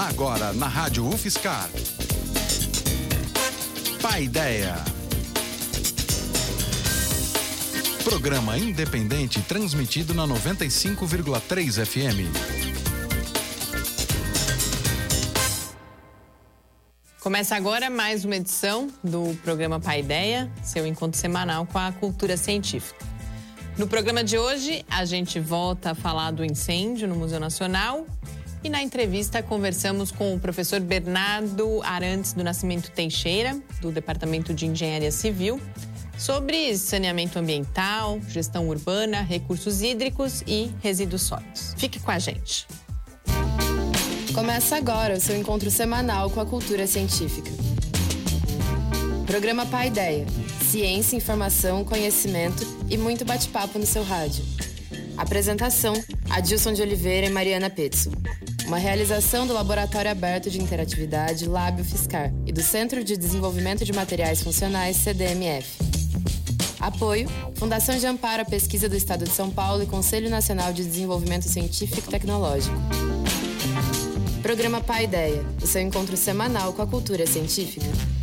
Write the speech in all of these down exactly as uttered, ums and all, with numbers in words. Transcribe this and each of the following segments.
Agora na Rádio UFSCar. Paideia. Programa independente transmitido na noventa e cinco vírgula três F M. Começa agora mais uma edição do programa Paideia, seu encontro semanal com a cultura científica. No programa de hoje, a gente volta a falar do incêndio no Museu Nacional e na entrevista conversamos com o professor Bernardo Arantes do Nascimento Teixeira, do Departamento de Engenharia Civil, sobre saneamento ambiental, gestão urbana, recursos hídricos e resíduos sólidos. Fique com a gente. Começa agora o seu encontro semanal com a cultura científica. Programa Paideia. Ciência, informação, conhecimento e muito bate-papo no seu rádio. Apresentação: Adilson de Oliveira e Mariana Petzo. Uma realização do Laboratório Aberto de Interatividade Lab UFSCar e do Centro de Desenvolvimento de Materiais Funcionais C D M F. Apoio: Fundação de Amparo à Pesquisa do Estado de São Paulo e Conselho Nacional de Desenvolvimento Científico e Tecnológico. Programa Paideia, o seu encontro semanal com a cultura científica.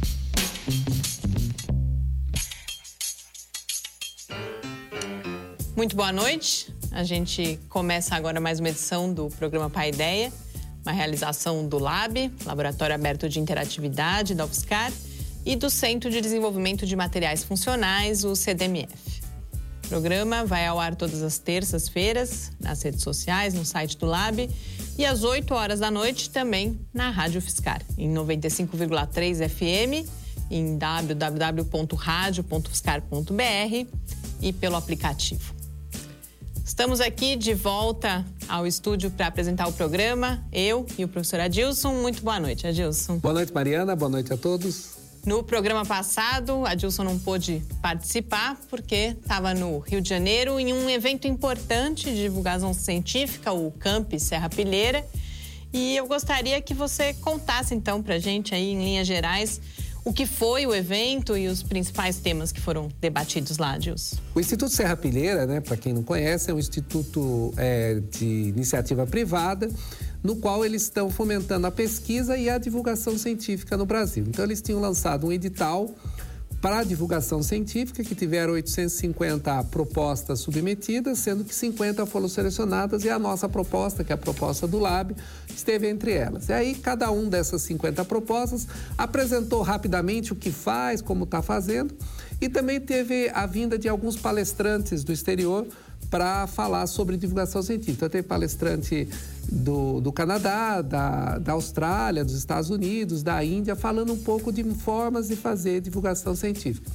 Muito boa noite. A gente começa agora mais uma edição do programa Paideia, uma realização do Lab, Laboratório Aberto de Interatividade da UFSCar, e do Centro de Desenvolvimento de Materiais Funcionais, o C D M F. O programa vai ao ar todas as terças-feiras, nas redes sociais, no site do Lab, e às oito horas da noite também na Rádio UFSCar, em noventa e cinco vírgula três F M, em w w w ponto radio ponto ufscar ponto b r e pelo aplicativo. Estamos aqui de volta ao estúdio para apresentar o programa, eu e o professor Adilson. Muito boa noite, Adilson. Boa noite, Mariana. Boa noite a todos. No programa passado, Adilson não pôde participar porque estava no Rio de Janeiro em um evento importante de divulgação científica, o Camp Serra Pilheira. E eu gostaria que você contasse então para a gente aí, em linhas gerais, o que foi o evento e os principais temas que foram debatidos lá, Adilson. O Instituto Serra Pilheira, né, para quem não conhece, é um instituto é, de iniciativa privada, no qual eles estão fomentando a pesquisa e a divulgação científica no Brasil. Então, eles tinham lançado um edital para a divulgação científica, que tiveram oitocentas e cinquenta propostas submetidas, sendo que cinquenta foram selecionadas e a nossa proposta, que é a proposta do Lab, esteve entre elas. E aí, cada um dessas cinquenta propostas apresentou rapidamente o que faz, como está fazendo, e também teve a vinda de alguns palestrantes do exterior para falar sobre divulgação científica. Então, tem palestrante do, do Canadá, da, da Austrália, dos Estados Unidos, da Índia, falando um pouco de formas de fazer divulgação científica.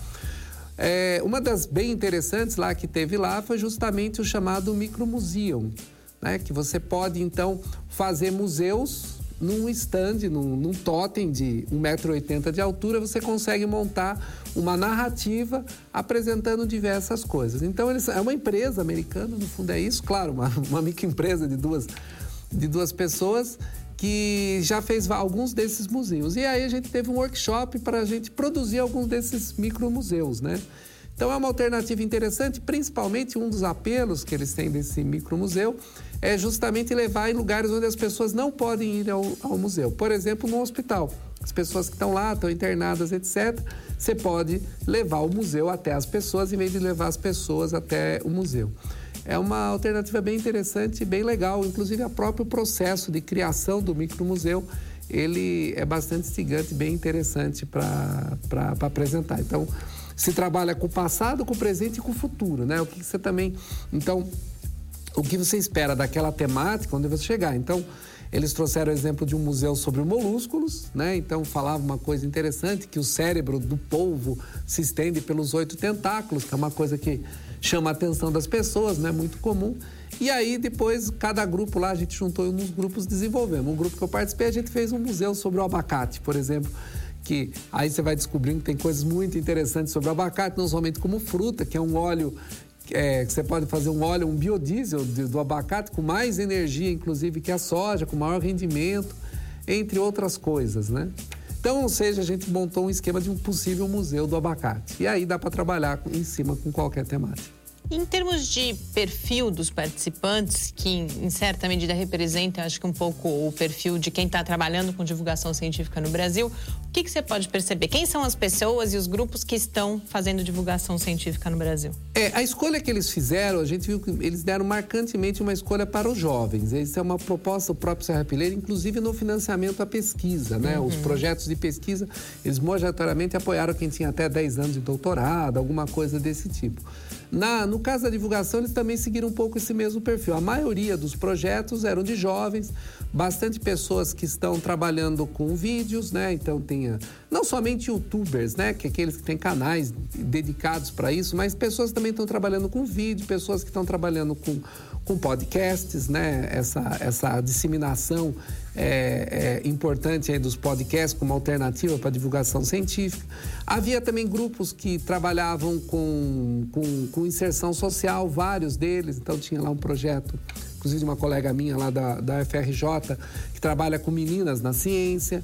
É, uma das bem interessantes lá que teve lá foi justamente o chamado Micromuseum, né? Que você pode, então, fazer museus num stand, num, num totem de um metro e oitenta de altura, você consegue montar uma narrativa apresentando diversas coisas. Então, eles, é uma empresa americana, no fundo é isso, claro, uma, uma microempresa de duas, de duas pessoas que já fez alguns desses museus. E aí a gente teve um workshop para a gente produzir alguns desses micromuseus, né? Então, é uma alternativa interessante, principalmente um dos apelos que eles têm desse micromuseu é justamente levar em lugares onde as pessoas não podem ir ao, ao museu. Por exemplo, no hospital. As pessoas que estão lá, estão internadas, etcétera, você pode levar o museu até as pessoas, em vez de levar as pessoas até o museu. É uma alternativa bem interessante e bem legal. Inclusive, o próprio processo de criação do micromuseu, ele é bastante instigante, bem interessante para para apresentar. Então, se trabalha com o passado, com o presente e com o futuro, né? O que você também... Então, o que você espera daquela temática, onde você chegar. Então, eles trouxeram o exemplo de um museu sobre molúsculos, né? Então, falava uma coisa interessante, que o cérebro do polvo se estende pelos oito tentáculos, que é uma coisa que chama a atenção das pessoas, né? Muito comum. E aí, depois, cada grupo lá, a gente juntou uns grupos, desenvolvemos. Um grupo que eu participei, a gente fez um museu sobre o abacate, por exemplo, que aí você vai descobrindo que tem coisas muito interessantes sobre o abacate, não somente como fruta, que é um óleo, é, que você pode fazer um óleo, um biodiesel de, do abacate com mais energia, inclusive, que a soja, com maior rendimento, entre outras coisas, né? Então, ou seja, a gente montou um esquema de um possível museu do abacate. E aí dá para trabalhar em cima com qualquer temática. Em termos de perfil dos participantes, que em certa medida representa, acho que um pouco o perfil de quem está trabalhando com divulgação científica no Brasil, o que, que você pode perceber? Quem são as pessoas e os grupos que estão fazendo divulgação científica no Brasil? É, a escolha que eles fizeram, a gente viu que eles deram marcantemente uma escolha para os jovens. Isso é uma proposta do próprio Serra Pilheira, inclusive no financiamento à pesquisa, né? Uhum. Os projetos de pesquisa, eles majoritariamente apoiaram quem tinha até dez anos de doutorado, alguma coisa desse tipo. Na, no caso da divulgação, eles também seguiram um pouco esse mesmo perfil. A maioria dos projetos eram de jovens, bastante pessoas que estão trabalhando com vídeos, né? Então, tem não somente youtubers, né? Que é aqueles que têm canais dedicados para isso, mas pessoas que também estão trabalhando com vídeo, pessoas que estão trabalhando com, com podcasts, né? Essa, essa disseminação é, é importante aí dos podcasts como alternativa para a divulgação científica. Havia também grupos que trabalhavam com, com, com inserção social, vários deles. Então, tinha lá um projeto, inclusive de uma colega minha lá da, da F R J, que trabalha com meninas na ciência,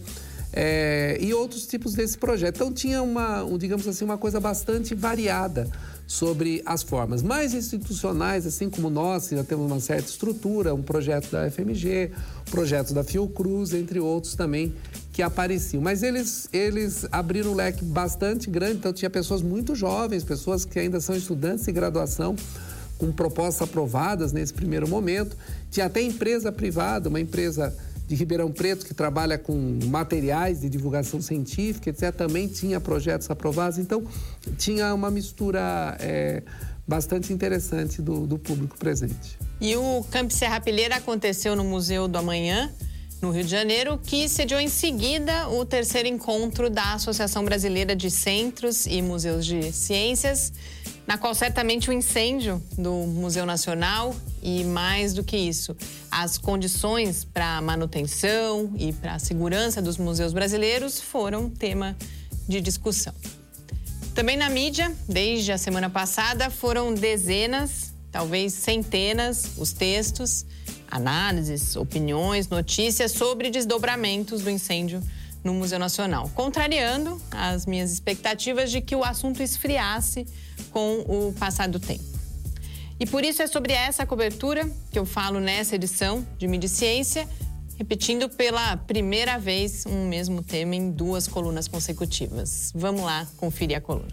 é, e outros tipos desse projeto. Então, tinha uma, um, digamos assim, uma coisa bastante variada sobre as formas. Mais institucionais, assim como nós, já temos uma certa estrutura, um projeto da F M G, um projeto da Fiocruz, entre outros também, que apareciam. Mas eles, eles abriram um leque bastante grande, então tinha pessoas muito jovens, pessoas que ainda são estudantes de graduação, com propostas aprovadas nesse primeiro momento. Tinha até empresa privada, uma empresa de Ribeirão Preto que trabalha com materiais de divulgação científica, etcétera. Também tinha projetos aprovados. Então, tinha uma mistura é, bastante interessante do, do público presente. E o Camp Serra Pilheira aconteceu no Museu do Amanhã, no Rio de Janeiro, que sediou em seguida o terceiro encontro da Associação Brasileira de Centros e Museus de Ciências, na qual certamente o incêndio do Museu Nacional e, mais do que isso, as condições para a manutenção e para a segurança dos museus brasileiros foram tema de discussão. Também na mídia, desde a semana passada, foram dezenas, talvez centenas, os textos, análises, opiniões, notícias sobre desdobramentos do incêndio no Museu Nacional, contrariando as minhas expectativas de que o assunto esfriasse com o passar do tempo. E por isso é sobre essa cobertura que eu falo nessa edição de Mídia e Ciência, repetindo pela primeira vez um mesmo tema em duas colunas consecutivas. Vamos lá conferir a coluna.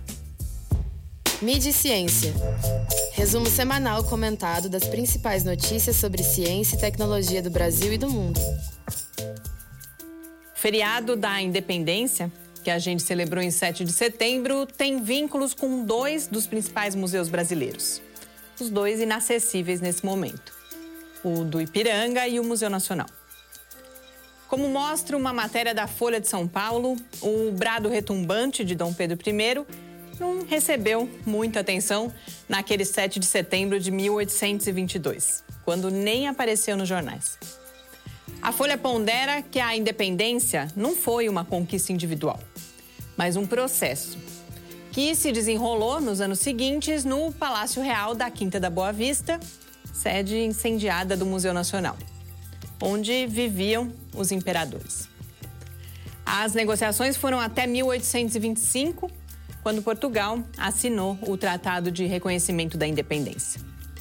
Mídia e Ciência. Resumo semanal comentado das principais notícias sobre ciência e tecnologia do Brasil e do mundo. O feriado da Independência, que a gente celebrou em sete de setembro, tem vínculos com dois dos principais museus brasileiros. Os dois inacessíveis nesse momento. O do Ipiranga e o Museu Nacional. Como mostra uma matéria da Folha de São Paulo, o brado retumbante de Dom Pedro I não recebeu muita atenção naquele sete de setembro de mil oitocentos e vinte e dois, quando nem apareceu nos jornais. A Folha pondera que a independência não foi uma conquista individual, mas um processo que se desenrolou nos anos seguintes no Palácio Real da Quinta da Boa Vista, sede incendiada do Museu Nacional, onde viviam os imperadores. As negociações foram até mil oitocentos e vinte e cinco, quando Portugal assinou o Tratado de Reconhecimento da Independência.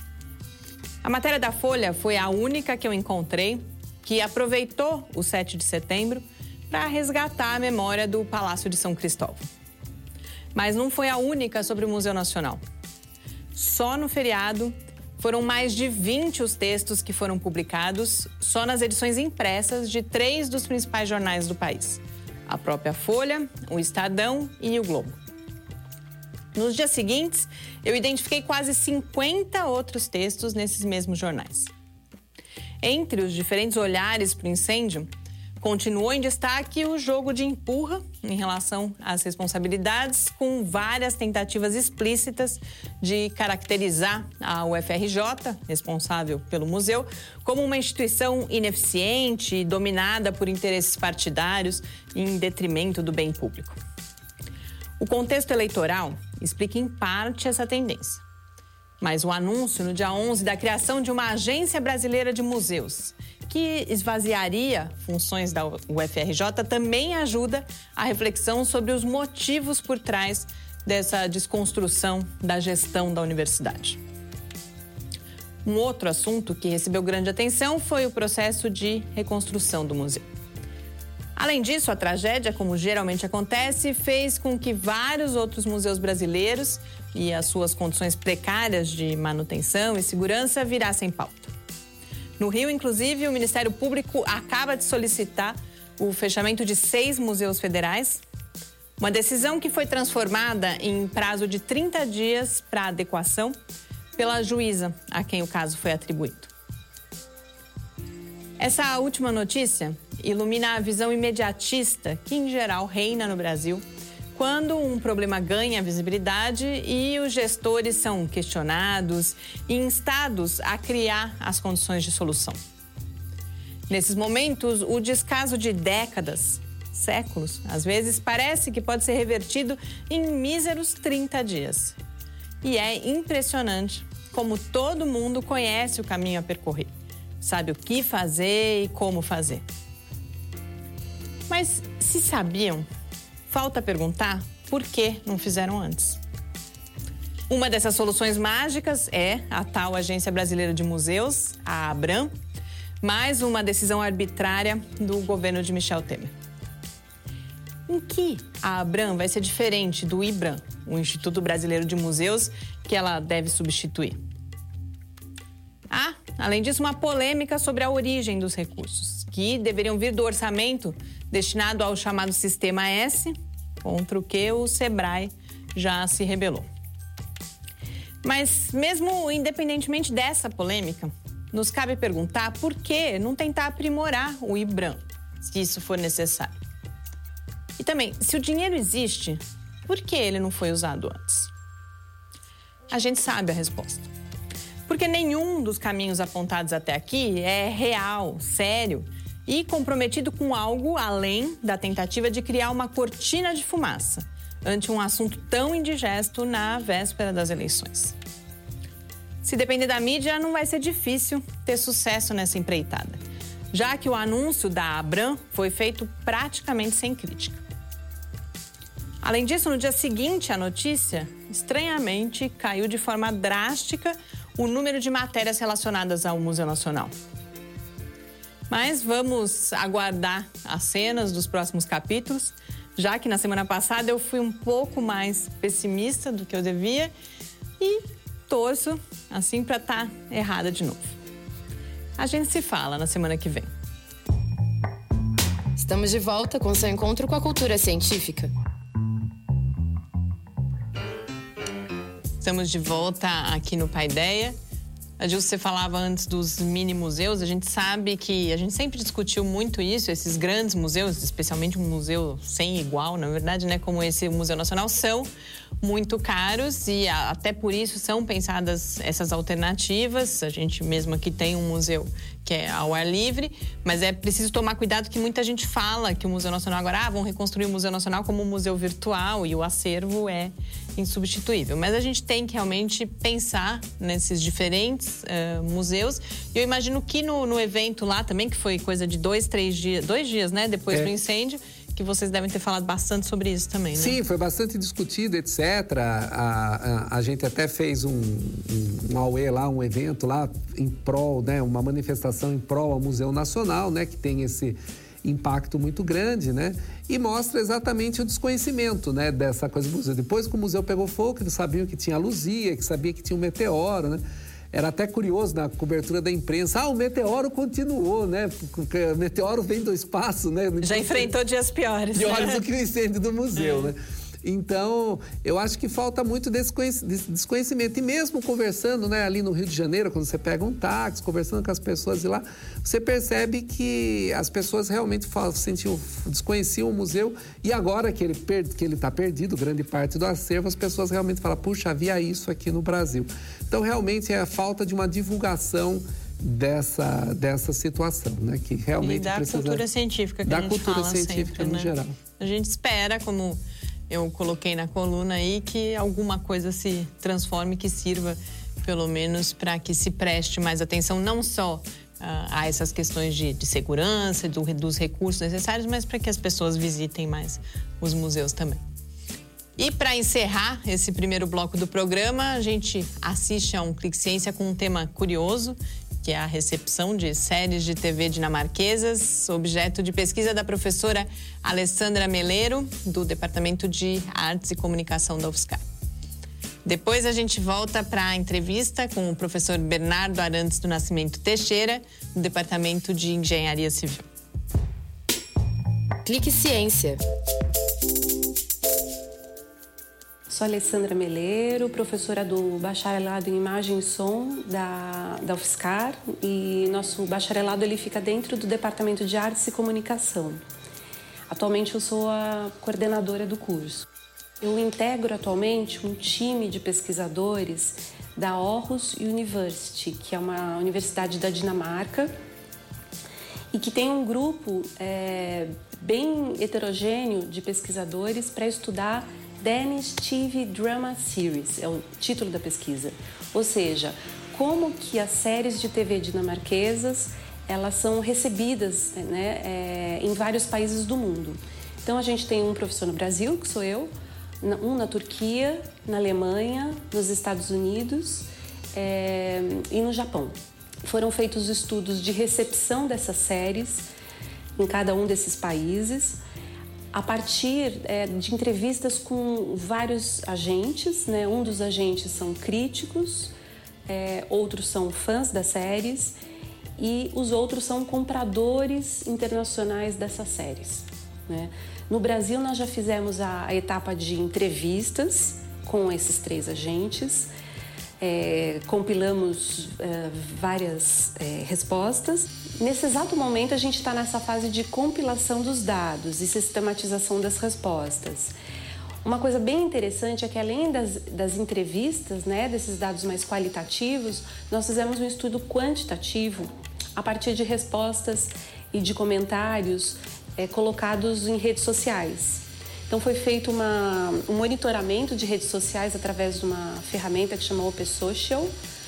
A matéria da Folha foi a única que eu encontrei que aproveitou o sete de setembro para resgatar a memória do Palácio de São Cristóvão. Mas não foi a única sobre o Museu Nacional. Só no feriado foram mais de vinte os textos que foram publicados só nas edições impressas de três dos principais jornais do país: a própria Folha, o Estadão e o Globo. Nos dias seguintes, eu identifiquei quase cinquenta outros textos nesses mesmos jornais. Entre os diferentes olhares para o incêndio, continuou em destaque o jogo de empurra em relação às responsabilidades, com várias tentativas explícitas de caracterizar a U F R J, responsável pelo museu, como uma instituição ineficiente e dominada por interesses partidários em detrimento do bem público. O contexto eleitoral explica em parte essa tendência. Mas o anúncio no dia onze da criação de uma agência brasileira de museus, que esvaziaria funções da U F R J, também ajuda a reflexão sobre os motivos por trás dessa desconstrução da gestão da universidade. Um outro assunto que recebeu grande atenção foi o processo de reconstrução do museu. Além disso, a tragédia, como geralmente acontece, fez com que vários outros museus brasileiros e as suas condições precárias de manutenção e segurança virassem pauta. No Rio, inclusive, o Ministério Público acaba de solicitar o fechamento de seis museus federais, uma decisão que foi transformada em prazo de trinta dias para adequação pela juíza a quem o caso foi atribuído. Essa última notícia ilumina a visão imediatista que, em geral, reina no Brasil quando um problema ganha visibilidade e os gestores são questionados e instados a criar as condições de solução. Nesses momentos, o descaso de décadas, séculos, às vezes, parece que pode ser revertido em míseros trinta dias. E é impressionante como todo mundo conhece o caminho a percorrer, sabe o que fazer e como fazer. Mas se sabiam, falta perguntar por que não fizeram antes. Uma dessas soluções mágicas é a tal Agência Brasileira de Museus, a ABRAM, mais uma decisão arbitrária do governo de Michel Temer. Em que a ABRAM vai ser diferente do IBRAM, o Instituto Brasileiro de Museus, que ela deve substituir? Há, além disso, uma polêmica sobre a origem dos recursos, que deveriam vir do orçamento destinado ao chamado Sistema S, contra o que o Sebrae já se rebelou. Mas, mesmo independentemente dessa polêmica, nos cabe perguntar por que não tentar aprimorar o IBRAM, se isso for necessário. E também, se o dinheiro existe, por que ele não foi usado antes? A gente sabe a resposta. Porque nenhum dos caminhos apontados até aqui é real, sério e comprometido com algo além da tentativa de criar uma cortina de fumaça ante um assunto tão indigesto na véspera das eleições. Se depender da mídia, não vai ser difícil ter sucesso nessa empreitada, já que o anúncio da ABRAM foi feito praticamente sem crítica. Além disso, no dia seguinte à notícia, estranhamente, caiu de forma drástica o número de matérias relacionadas ao Museu Nacional. Mas vamos aguardar as cenas dos próximos capítulos, já que na semana passada eu fui um pouco mais pessimista do que eu devia e torço, assim, para estar errada de novo. A gente se fala na semana que vem. Estamos de volta com seu encontro com a cultura científica. Estamos de volta aqui no Paideia. Adilson, você falava antes dos mini museus. A gente sabe que a gente sempre discutiu muito isso, esses grandes museus, especialmente um museu sem igual, na verdade, né, como esse Museu Nacional, são muito caros e até por isso são pensadas essas alternativas. A gente mesmo aqui tem um museu que é ao ar livre, mas é preciso tomar cuidado que muita gente fala que o Museu Nacional agora, ah, vão reconstruir o Museu Nacional como um museu virtual e o acervo é insubstituível. Mas a gente tem que realmente pensar nesses diferentes uh, museus. E eu imagino que no, no evento lá também, que foi coisa de dois, três dias, dois dias, né, depois é. do incêndio, que vocês devem ter falado bastante sobre isso também, né? Sim, foi bastante discutido, etcétera. A, a, a gente até fez um, um, um auê lá, um evento lá em prol, né? Uma manifestação em prol ao Museu Nacional, né? Que tem esse impacto muito grande, né? E mostra exatamente o desconhecimento, né? Dessa coisa do museu. Depois que o museu pegou fogo, eles sabiam que tinha a luzia, que sabia que tinha um meteoro, né? Era até curioso na cobertura da imprensa. Ah, o meteoro continuou, né? Porque o meteoro vem do espaço, né? Já enfrentou dias piores. Piores né? do que o incêndio do museu, é. né? Então, eu acho que falta muito desse desconhecimento. E mesmo conversando, né, ali no Rio de Janeiro, quando você pega um táxi, conversando com as pessoas de lá, você percebe que as pessoas realmente falam, sentiam, desconheciam o museu. E agora que ele per, que ele está perdido, grande parte do acervo, as pessoas realmente falam, puxa, havia isso aqui no Brasil. Então, realmente, é a falta de uma divulgação dessa, dessa situação, né? Que realmente e da precisa... cultura científica que da a gente cultura fala científica sempre, no né? geral. A gente espera, como eu coloquei na coluna aí, que alguma coisa se transforme, que sirva pelo menos para que se preste mais atenção, não só uh, a essas questões de, de segurança, do, dos recursos necessários, mas para que as pessoas visitem mais os museus também. E para encerrar esse primeiro bloco do programa, a gente assiste a um Clique Ciência com um tema curioso, que é a recepção de séries de T V dinamarquesas, objeto de pesquisa da professora Alessandra Meleiro, do Departamento de Artes e Comunicação da UFSCar. Depois a gente volta para a entrevista com o professor Bernardo Arantes do Nascimento Teixeira, do Departamento de Engenharia Civil. Clique Ciência. Sou Alessandra Meleiro, professora do bacharelado em Imagem e Som da, da UFSCar, e nosso bacharelado ele fica dentro do Departamento de Artes e Comunicação. Atualmente eu sou a coordenadora do curso. Eu integro atualmente um time de pesquisadores da Aarhus University, que é uma universidade da Dinamarca, e que tem um grupo é, bem heterogêneo de pesquisadores para estudar Danish T V Drama Series, é o título da pesquisa. Ou seja, como que as séries de T V dinamarquesas elas são recebidas, né, é, em vários países do mundo. Então a gente tem um professor no Brasil, que sou eu, um na Turquia, na Alemanha, nos Estados Unidos é, e no Japão. Foram feitos estudos de recepção dessas séries em cada um desses países, a partir é, de entrevistas com vários agentes, né? Um dos agentes são críticos, é, outros são fãs das séries e os outros são compradores internacionais dessas séries, né? No Brasil, nós já fizemos a, a etapa de entrevistas com esses três agentes, é, compilamos é, várias é, respostas. Nesse exato momento, a gente está nessa fase de compilação dos dados e sistematização das respostas. Uma coisa bem interessante é que, além das, das entrevistas, né, desses dados mais qualitativos, nós fizemos um estudo quantitativo a partir de respostas e de comentários é, colocados em redes sociais. Então, foi feito uma, um monitoramento de redes sociais através de uma ferramenta que chama Open Social.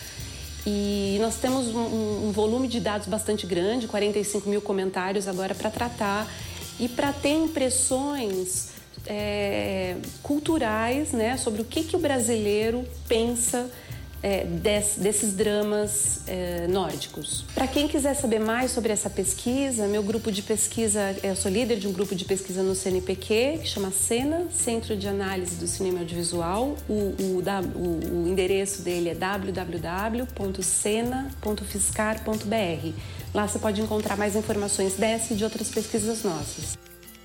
E nós temos um, um volume de dados bastante grande, quarenta e cinco mil comentários agora para tratar e para ter impressões é, culturais, né, sobre o que, que o brasileiro pensa é, des, desses dramas é, nórdicos. Para quem quiser saber mais sobre essa pesquisa, meu grupo de pesquisa, eu sou líder de um grupo de pesquisa no C N P Q, que chama SENA, Centro de Análise do Cinema Audiovisual. O, o, o, o endereço dele é w w w ponto sena ponto fiscar ponto b r. Lá você pode encontrar mais informações dessa e de outras pesquisas nossas.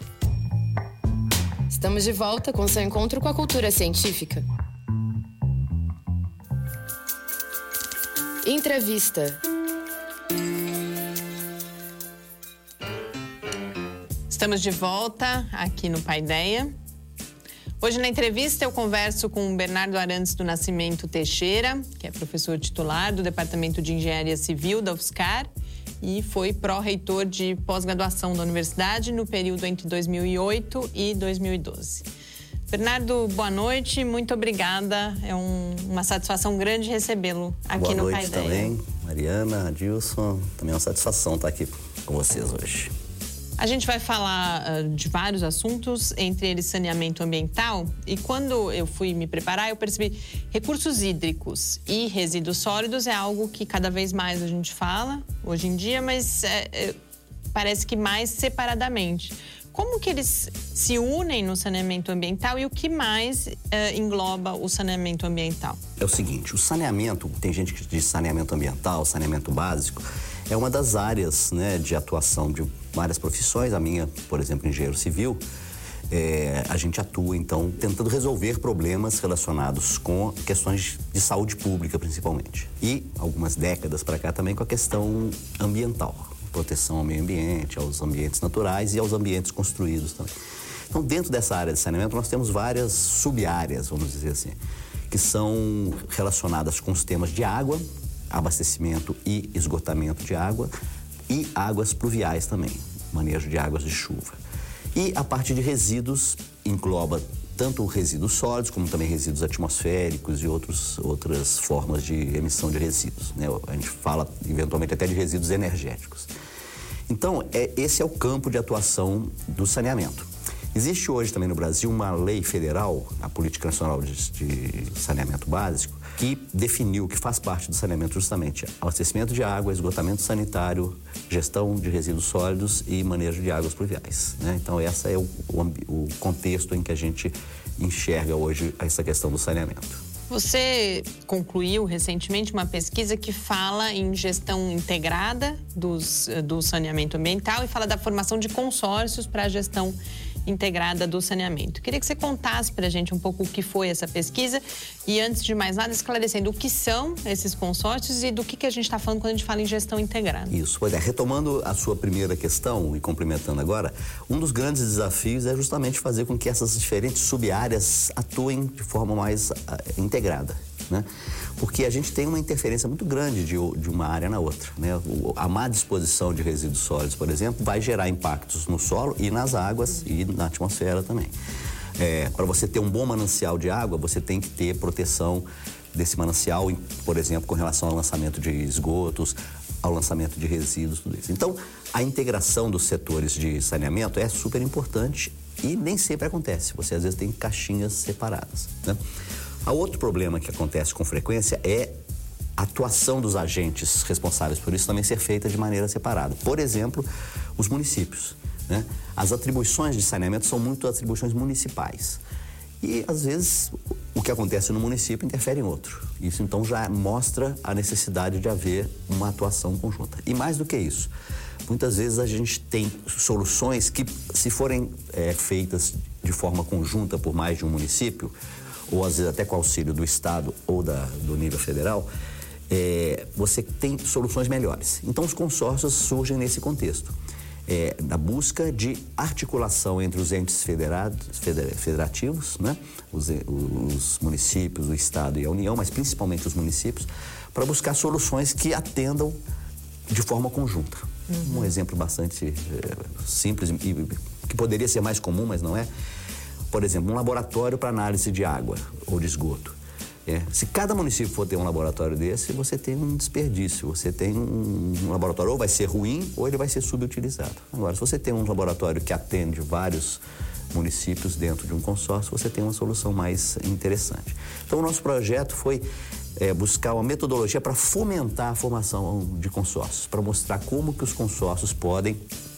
Estamos de volta com seu encontro com a cultura científica. Entrevista. Estamos de volta aqui no Paideia. Hoje na entrevista eu converso com o Bernardo Arantes do Nascimento Teixeira, que é professor titular do Departamento de Engenharia Civil da UFSCar e foi pró-reitor de pós-graduação da universidade no período entre dois mil e oito e dois mil e doze. Bernardo, boa noite, muito obrigada. É um, uma satisfação grande recebê-lo aqui boa no noite Paideia. Também, Mariana, Adilson, também é uma satisfação estar aqui com vocês hoje. A gente vai falar uh, de vários assuntos, entre eles saneamento ambiental. E quando eu fui me preparar, eu percebi recursos hídricos e resíduos sólidos é algo que cada vez mais a gente fala hoje em dia, mas é, é, parece que mais separadamente. Como que eles se unem no saneamento ambiental e o que mais uh, engloba o saneamento ambiental? É o seguinte, o saneamento, tem gente que diz saneamento ambiental, saneamento básico, é uma das áreas, né, de atuação de várias profissões. A minha, por exemplo, engenheiro civil, é, a gente atua, então, tentando resolver problemas relacionados com questões de saúde pública, principalmente. E, algumas décadas para cá, também com a questão ambiental. Proteção ao meio ambiente, aos ambientes naturais e aos ambientes construídos também. Então, dentro dessa área de saneamento, nós temos várias sub-áreas, vamos dizer assim, que são relacionadas com os temas de água, abastecimento e esgotamento de água e águas pluviais também, manejo de águas de chuva. E a parte de resíduos engloba tanto resíduos sólidos como também resíduos atmosféricos e outros, outras formas de emissão de resíduos, né? A gente fala eventualmente até de resíduos energéticos. Então, é, esse é o campo de atuação do saneamento. Existe hoje também no Brasil uma lei federal, a Política Nacional de, de Saneamento Básico, que definiu que faz parte do saneamento justamente abastecimento de água, esgotamento sanitário, gestão de resíduos sólidos e manejo de águas pluviais, né? Então, esse é o, o, o contexto em que a gente enxerga hoje essa questão do saneamento. Você concluiu recentemente uma pesquisa que fala em gestão integrada dos, do saneamento ambiental e fala da formação de consórcios para a gestão integrada do saneamento. Queria que você contasse para a gente um pouco o que foi essa pesquisa e, antes de mais nada, esclarecendo o que são esses consórcios e do que, que a gente está falando quando a gente fala em gestão integrada. Isso, pois é. Retomando a sua primeira questão e complementando agora, um dos grandes desafios é justamente fazer com que essas diferentes sub-áreas atuem de forma mais uh, integrada, né? Porque a gente tem uma interferência muito grande de, de uma área na outra, né? O, a má disposição de resíduos sólidos, por exemplo, vai gerar impactos no solo e nas águas e na atmosfera também. É, para você ter um bom manancial de água, você tem que ter proteção desse manancial, por exemplo, com relação ao lançamento de esgotos, ao lançamento de resíduos, tudo isso. Então, a integração dos setores de saneamento é super importante e nem sempre acontece. Você, às vezes, tem caixinhas separadas, né? O outro problema que acontece com frequência é a atuação dos agentes responsáveis por isso também ser feita de maneira separada. Por exemplo, os municípios, né? As atribuições de saneamento são muito atribuições municipais. E, às vezes, o que acontece no município interfere em outro. Isso, então, já mostra a necessidade de haver uma atuação conjunta. E mais do que isso, muitas vezes a gente tem soluções que, se forem é, feitas de forma conjunta por mais de um município, ou às vezes até com auxílio do Estado ou da, do nível federal, é, você tem soluções melhores. Então, os consórcios surgem nesse contexto, é, na busca de articulação entre os entes federados, federativos, né? os, os municípios, o Estado e a União, mas principalmente os municípios, para buscar soluções que atendam de forma conjunta. Uhum. Um exemplo bastante é, simples e que poderia ser mais comum, mas não é. Por exemplo, um laboratório para análise de água ou de esgoto. É, se cada município for ter um laboratório desse, você tem um desperdício. Você tem um, um laboratório, ou vai ser ruim, ou ele vai ser subutilizado. Agora, se você tem um laboratório que atende vários municípios dentro de um consórcio, você tem uma solução mais interessante. Então, o nosso projeto foi é, buscar uma metodologia para fomentar a formação de consórcios, para mostrar como que os consórcios podem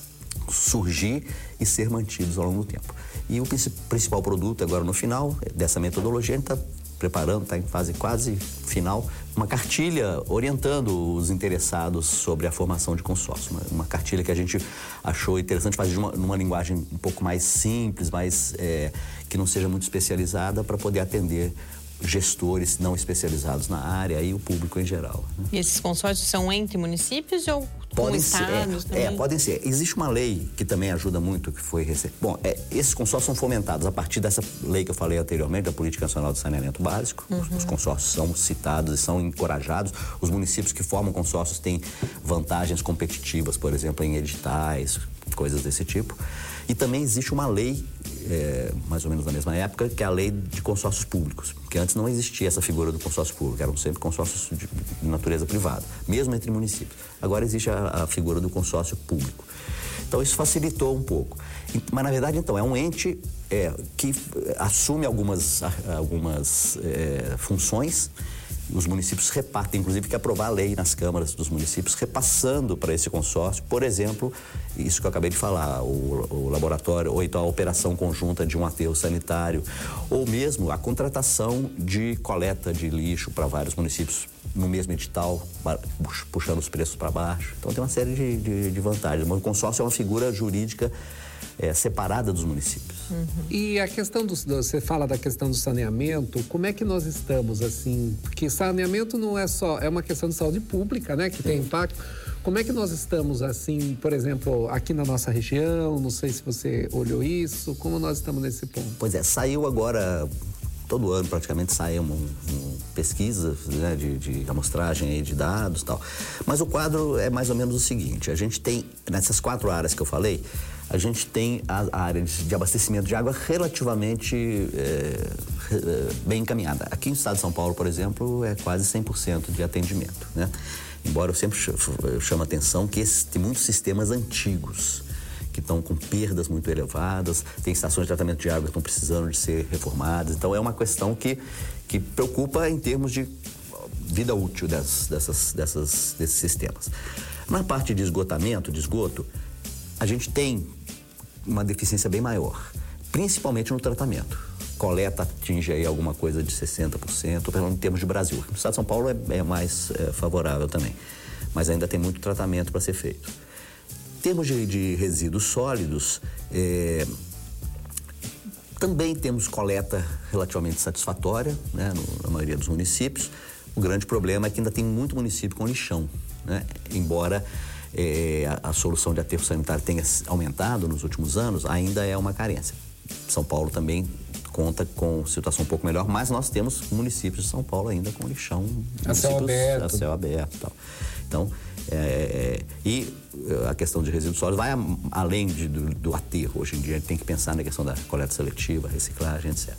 surgir e ser mantidos ao longo do tempo. E o principal produto agora no final dessa metodologia, a gente está preparando, está em fase quase final, uma cartilha orientando os interessados sobre a formação de consórcio. Uma, uma cartilha que a gente achou interessante fazer uma, numa linguagem um pouco mais simples, mais, é, que não seja muito especializada, para poder atender gestores não especializados na área e o público em geral, né? E esses consórcios são entre municípios ou podem com estados ser, também? É, podem ser. Existe uma lei que também ajuda muito, que foi recente. Bom, é, esses consórcios são fomentados a partir dessa lei que eu falei anteriormente, da Política Nacional de Saneamento Básico. Uhum. Os, os consórcios são citados e são encorajados. Os municípios que formam consórcios têm vantagens competitivas, por exemplo, em editais, coisas desse tipo. E também existe uma lei, é, mais ou menos na mesma época, que é a lei de consórcios públicos, porque antes não existia essa figura do consórcio público, eram sempre consórcios de, de natureza privada, mesmo entre municípios. Agora existe a, a figura do consórcio público. Então isso facilitou um pouco. Mas na verdade, então, é um ente é, que assume algumas, algumas é, funções. Os municípios repartem, inclusive, que aprovar a lei nas câmaras dos municípios, repassando para esse consórcio, por exemplo, isso que eu acabei de falar, o, o laboratório, ou então a operação conjunta de um aterro sanitário, ou mesmo a contratação de coleta de lixo para vários municípios no mesmo edital, puxando os preços para baixo. Então tem uma série de, de, de vantagens. Mas o consórcio é uma figura jurídica É, separada dos municípios. Uhum. E a questão do, você fala da questão do saneamento, como é que nós estamos assim? Porque saneamento não é só, é uma questão de saúde pública, né, que tem impacto. Como é que nós estamos assim, por exemplo, aqui na nossa região? Não sei se você olhou isso, como nós estamos nesse ponto? Pois é, saiu agora, todo ano praticamente sai uma, uma pesquisa, né, de, de amostragem aí de dados e tal. Mas o quadro é mais ou menos o seguinte: a gente tem, nessas quatro áreas que eu falei, a gente tem a, a área de, de abastecimento de água relativamente é, bem encaminhada. Aqui no estado de São Paulo, por exemplo, é quase cem por cento de atendimento, né? Embora eu sempre chamo a atenção que esses, tem muitos sistemas antigos, que estão com perdas muito elevadas, tem estações de tratamento de água que estão precisando de ser reformadas. Então, é uma questão que, que preocupa em termos de vida útil das, dessas, dessas, desses sistemas. Na parte de esgotamento, de esgoto, a gente tem uma deficiência bem maior, principalmente no tratamento. Coleta atinge aí alguma coisa de sessenta por cento, em termos de Brasil. No estado de São Paulo é, é mais é, favorável também, mas ainda tem muito tratamento para ser feito. Em termos de, de resíduos sólidos, é, também temos coleta relativamente satisfatória, né, no, na maioria dos municípios. O grande problema é que ainda tem muito município com lixão, né? Embora é, a, a solução de aterro sanitário tenha aumentado nos últimos anos, ainda é uma carência. São Paulo também conta com situação um pouco melhor, mas nós temos municípios de São Paulo ainda com lixão a céu aberto. A céu aberto e tal. Então, é, e a questão de resíduos sólidos vai a, além de, do, do aterro. Hoje em dia a gente tem que pensar na questão da coleta seletiva, reciclagem, etcétera.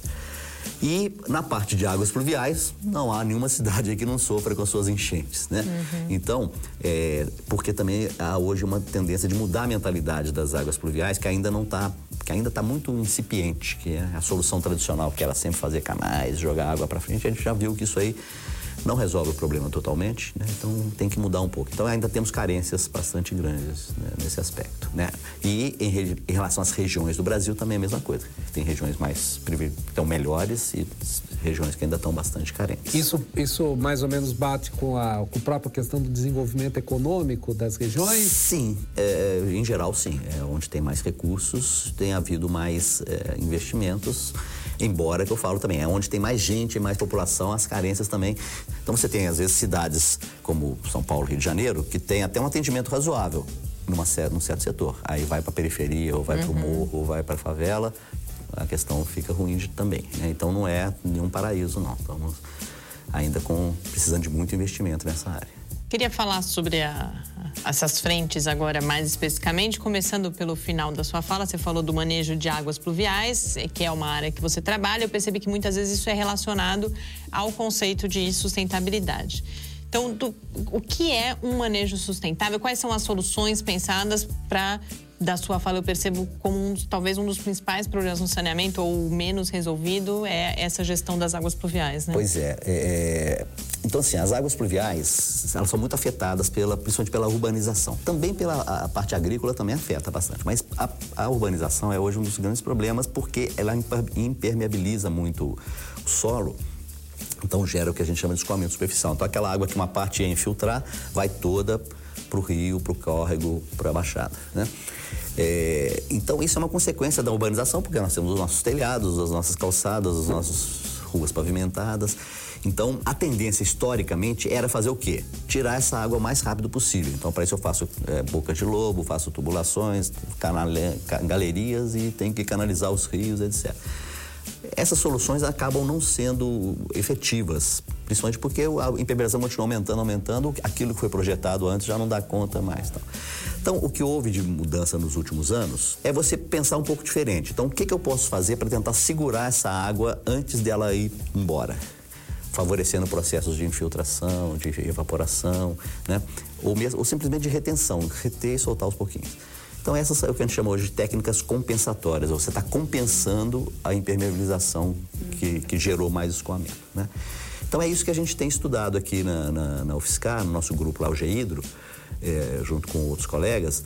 E na parte de águas pluviais, não há nenhuma cidade aí que não sofra com as suas enchentes, né? Uhum. Então, é, porque também há hoje uma tendência de mudar a mentalidade das águas pluviais, que ainda não está, que ainda está muito incipiente, que é a solução tradicional, que era sempre fazer canais, jogar água para frente. A gente já viu que isso aí não resolve o problema totalmente, né? Então tem que mudar um pouco. Então ainda temos carências bastante grandes, né, nesse aspecto, né? E em, em relação às regiões do Brasil também é a mesma coisa. Tem regiões mais estão melhores e regiões que ainda estão bastante carentes. Isso, isso mais ou menos bate com a, com a própria questão do desenvolvimento econômico das regiões? Sim, é, em geral sim. É onde tem mais recursos, tem havido mais é, investimentos. Embora, que eu falo também, é onde tem mais gente e mais população, as carências também. Então você tem, às vezes, cidades como São Paulo, Rio de Janeiro, que tem até um atendimento razoável numa, num certo setor. Aí vai para a periferia, ou vai uhum. para o morro, ou vai para a favela, a questão fica ruim de, também, né? Então não é nenhum paraíso, não. Estamos ainda com, precisando de muito investimento nessa área. Queria falar sobre a, essas frentes agora mais especificamente, começando pelo final da sua fala. Você falou do manejo de águas pluviais, que é uma área que você trabalha. Eu percebi que muitas vezes isso é relacionado ao conceito de sustentabilidade. Então, do, o que é um manejo sustentável? Quais são as soluções pensadas para, da sua fala, eu percebo como um, talvez um dos principais problemas no saneamento, ou menos resolvido, é essa gestão das águas pluviais, né? Pois é, é... Então, assim, as águas pluviais, elas são muito afetadas, pela, principalmente pela urbanização. Também pela a parte agrícola também afeta bastante, mas a, a urbanização é hoje um dos grandes problemas, porque ela impermeabiliza muito o solo. Então gera o que a gente chama de escoamento superficial. Então aquela água que uma parte ia infiltrar, vai toda para o rio, para o córrego, para a baixada, né? É, então isso é uma consequência da urbanização, porque nós temos os nossos telhados, as nossas calçadas, as nossas ruas pavimentadas. Então a tendência historicamente era fazer o quê? Tirar essa água o mais rápido possível. Então para isso eu faço é, boca de lobo, faço tubulações, canale, galerias e tenho que canalizar os rios, etcétera. Essas soluções acabam não sendo efetivas, principalmente porque a impermeabilização continua aumentando, aumentando, aquilo que foi projetado antes já não dá conta mais. Então, então o que houve de mudança nos últimos anos é você pensar um pouco diferente. Então, o que, que eu posso fazer para tentar segurar essa água antes dela ir embora? Favorecendo processos de infiltração, de evaporação, né? Ou, mesmo, ou simplesmente de retenção, reter e soltar aos pouquinhos. Então, essas é o que a gente chama hoje de técnicas compensatórias. Você está compensando a impermeabilização que, que gerou mais escoamento, né? Então, é isso que a gente tem estudado aqui na, na, na UFSCar, no nosso grupo lá, o GEIDRO, é, junto com outros colegas.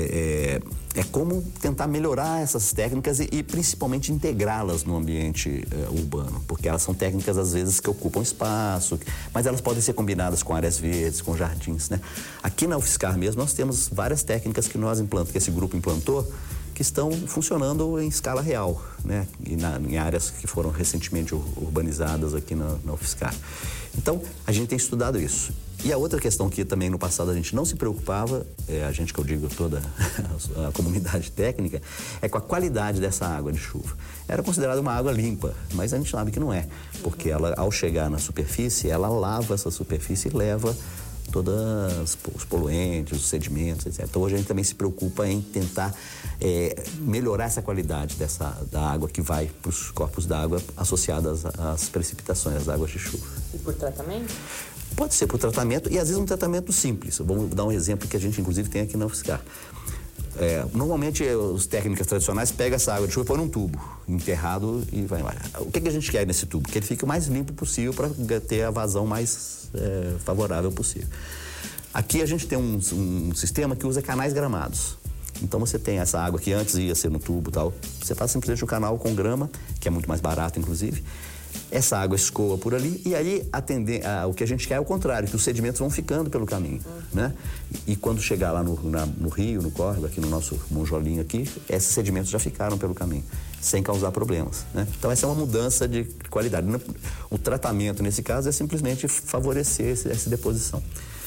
É, é, é como tentar melhorar essas técnicas e, e principalmente integrá-las no ambiente é, urbano, porque elas são técnicas, às vezes, que ocupam espaço, mas elas podem ser combinadas com áreas verdes, com jardins, né? Aqui na UFSCar mesmo, nós temos várias técnicas que nós implantamos, que esse grupo implantou, que estão funcionando em escala real, né? E na, em áreas que foram recentemente urbanizadas aqui na, na UFSCar. Então, a gente tem estudado isso. E a outra questão que também no passado a gente não se preocupava, é, a gente que eu digo toda a, a comunidade técnica, é com a qualidade dessa água de chuva. Era considerada uma água limpa, mas a gente sabe que não é, porque ela, ao chegar na superfície, ela lava essa superfície e leva todos os poluentes, os sedimentos, etcétera. Então hoje a gente também se preocupa em tentar é, melhorar essa qualidade dessa, da água que vai para os corpos d'água associadas às precipitações, às águas de chuva. E por tratamento? Pode ser por tratamento e às vezes um tratamento simples. Vamos dar um exemplo que a gente inclusive tem aqui na UFSCar. É, normalmente, os técnicas tradicionais pegam essa água de chuva e põe num tubo, enterrado e vai embora. O que, que a gente quer nesse tubo? Que ele fique o mais limpo possível para ter a vazão mais é, favorável possível. Aqui a gente tem um, um sistema que usa canais gramados. Então você tem essa água que antes ia ser no tubo e tal, você faz simplesmente um canal com grama, que é muito mais barato, inclusive. Essa água escoa por ali e aí atender, a, o que a gente quer é o contrário, que os sedimentos vão ficando pelo caminho, uhum. né? E, e quando chegar lá no, na, no rio, no córrego, aqui no nosso monjolinho aqui, esses sedimentos já ficaram pelo caminho, sem causar problemas, né? Então essa é uma mudança de qualidade. O tratamento, nesse caso, é simplesmente favorecer esse, essa deposição.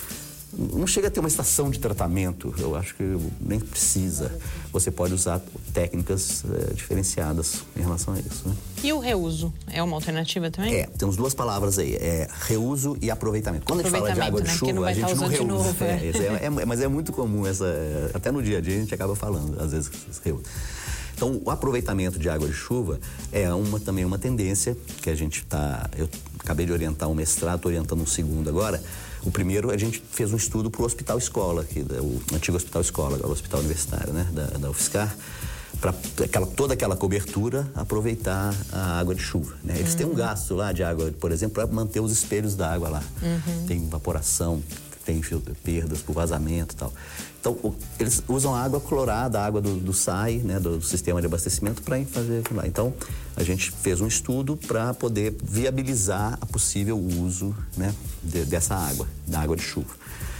Não chega a ter uma estação de tratamento, eu acho que nem precisa. Você pode usar técnicas é, diferenciadas em relação a isso, né? E o reuso? É uma alternativa também? É, temos duas palavras aí, é reuso e aproveitamento. Quando aproveitamento, a gente fala de água né? de chuva, a gente não reusa. Novo, é. É, é, é, mas é muito comum, essa, até no dia a dia a gente acaba falando, às vezes, reuso. Então, o aproveitamento de água de chuva é uma, também uma tendência que a gente está... Eu acabei de orientar um mestrado, estou orientando um segundo agora. O primeiro, a gente fez um estudo para o Hospital Escola, aqui, o antigo Hospital Escola, agora o Hospital Universitário, né, da, da UFSCar, para aquela, toda aquela cobertura aproveitar a água de chuva, né? Eles uhum. têm um gasto lá de água, por exemplo, para manter os espelhos da água lá. Uhum. Tem evaporação, tem perdas por vazamento e tal. Então, o, eles usam água clorada, a água do, do S A I, né, do, do sistema de abastecimento, para fazer aquilo lá. Então, a gente fez um estudo para poder viabilizar a possível uso, né, de, dessa água, da água de chuva.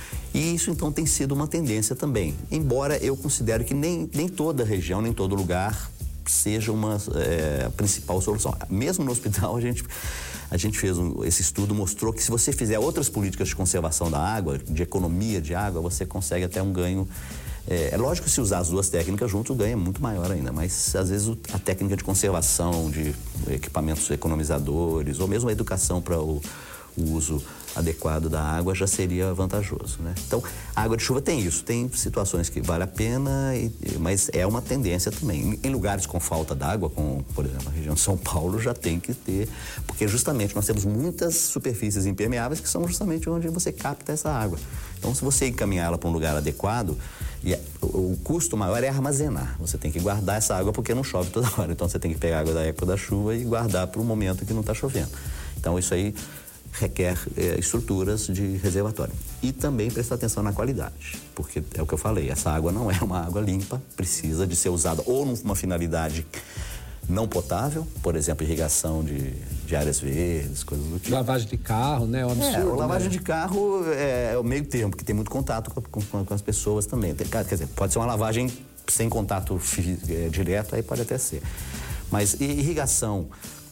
E isso, então, tem sido uma tendência também. Embora eu considere que nem, nem toda região, nem todo lugar seja uma é, principal solução. Mesmo no hospital, a gente, a gente fez um, esse estudo, mostrou que se você fizer outras políticas de conservação da água, de economia de água, você consegue até um ganho. É, é lógico que se usar as duas técnicas juntos, o ganho é muito maior ainda, mas às vezes a técnica de conservação, de equipamentos economizadores, ou mesmo a educação para o, o uso adequado da água já seria vantajoso, né? Então, a água de chuva tem isso, tem situações que vale a pena, e, mas é uma tendência também. Em, em lugares com falta d'água, como, por exemplo, a região de São Paulo, já tem que ter, porque justamente nós temos muitas superfícies impermeáveis que são justamente onde você capta essa água. Então, se você encaminhar ela para um lugar adequado, e o, o custo maior é armazenar. Você tem que guardar essa água porque não chove toda hora. Então, você tem que pegar a água da época da chuva e guardar para o momento que não está chovendo. Então, isso aí requer é, estruturas de reservatório. E também prestar atenção na qualidade, porque é o que eu falei, essa água não é uma água limpa, precisa de ser usada ou numa finalidade não potável, por exemplo, irrigação de, de áreas verdes, coisas do tipo. Lavagem de carro, né? É um absurdo, é, a lavagem né? de carro é, é o meio termo, que tem muito contato com, com, com as pessoas também. Tem, quer dizer, pode ser uma lavagem sem contato é, direto, aí pode até ser. Mas irrigação,